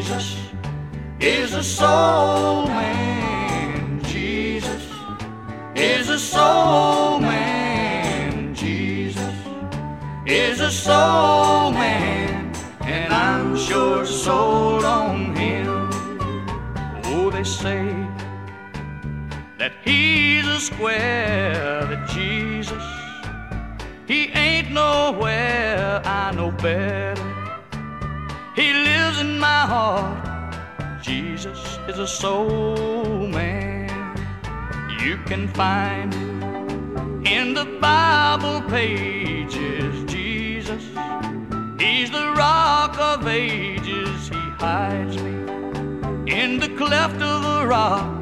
Jesus is a soul man. Jesus is a soul man. Jesus is a soul man, and I'm sure sold on him. Oh, they say that he's a square, that Jesus, he ain't nowhere. I know better. He lives in my heart. Jesus is a soul man. You can find in the Bible pages Jesus, he's the rock of ages. He hides me in the cleft of the rock.